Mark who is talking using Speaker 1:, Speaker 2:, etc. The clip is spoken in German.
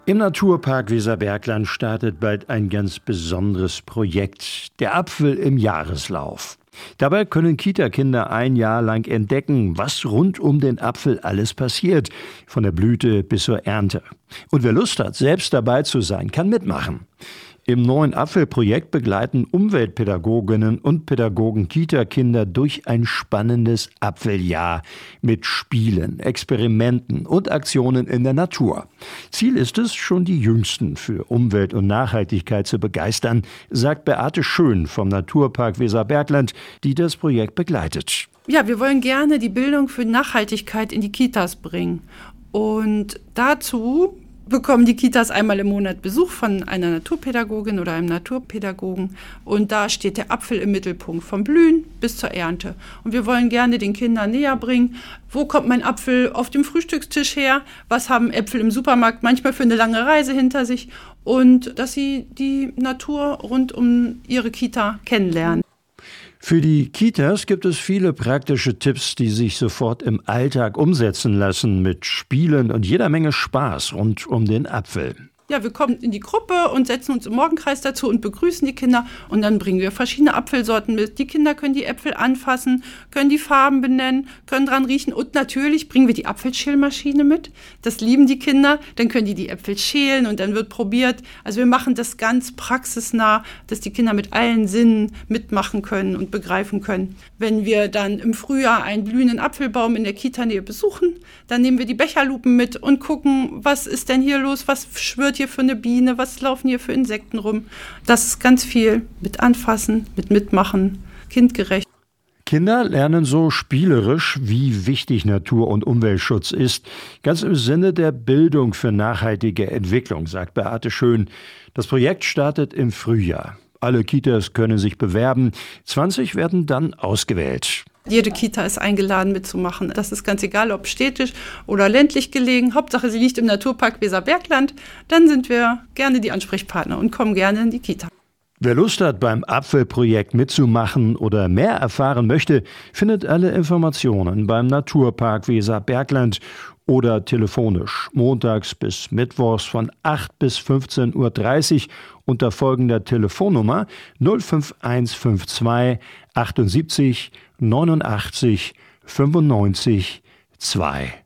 Speaker 1: Im Naturpark Weserbergland startet bald ein ganz besonderes Projekt, der Apfel im Jahreslauf. Dabei können Kita-Kinder ein Jahr lang entdecken, was rund um den Apfel alles passiert, von der Blüte bis zur Ernte. Und wer Lust hat, selbst dabei zu sein, kann mitmachen. Im neuen Apfelprojekt begleiten Umweltpädagoginnen und Pädagogen Kita-Kinder durch ein spannendes Apfeljahr mit Spielen, Experimenten und Aktionen in der Natur. Ziel ist es, schon die Jüngsten für Umwelt und Nachhaltigkeit zu begeistern, sagt Beate Schön vom Naturpark Weserbergland, die das Projekt begleitet.
Speaker 2: Ja, wir wollen gerne die Bildung für Nachhaltigkeit in die Kitas bringen. Und dazu bekommen die Kitas einmal im Monat Besuch von einer Naturpädagogin oder einem Naturpädagogen. Und da steht der Apfel im Mittelpunkt, vom Blühen bis zur Ernte. Und wir wollen gerne den Kindern näher bringen, wo kommt mein Apfel auf dem Frühstückstisch her, was haben Äpfel im Supermarkt manchmal für eine lange Reise hinter sich und dass sie die Natur rund um ihre Kita kennenlernen.
Speaker 1: Für die Kitas gibt es viele praktische Tipps, die sich sofort im Alltag umsetzen lassen, mit Spielen und jeder Menge Spaß rund um den Apfel.
Speaker 2: Ja, wir kommen in die Gruppe und setzen uns im Morgenkreis dazu und begrüßen die Kinder. Und dann bringen wir verschiedene Apfelsorten mit. Die Kinder können die Äpfel anfassen, können die Farben benennen, können dran riechen. Und natürlich bringen wir die Apfelschälmaschine mit. Das lieben die Kinder. Dann können die Äpfel schälen und dann wird probiert. Also wir machen das ganz praxisnah, dass die Kinder mit allen Sinnen mitmachen können und begreifen können. Wenn wir dann im Frühjahr einen blühenden Apfelbaum in der Kita-Nähe besuchen, dann nehmen wir die Becherlupen mit und gucken, was ist denn hier los, was schwirrt hier für eine Biene, was laufen hier für Insekten rum. Das ist ganz viel mit Anfassen, mit Mitmachen, kindgerecht.
Speaker 1: Kinder lernen so spielerisch, wie wichtig Natur- und Umweltschutz ist, ganz im Sinne der Bildung für nachhaltige Entwicklung, sagt Beate Schön. Das Projekt startet im Frühjahr. Alle Kitas können sich bewerben, 20 werden dann ausgewählt.
Speaker 2: Jede Kita ist eingeladen mitzumachen. Das ist ganz egal, ob städtisch oder ländlich gelegen. Hauptsache, sie liegt im Naturpark Weserbergland. Dann sind wir gerne die Ansprechpartner und kommen gerne in die Kita.
Speaker 1: Wer Lust hat, beim Apfelprojekt mitzumachen oder mehr erfahren möchte, findet alle Informationen beim Naturpark Weserbergland oder telefonisch montags bis mittwochs von 8 bis 15:30 Uhr unter folgender Telefonnummer 05152 78 89 95 2.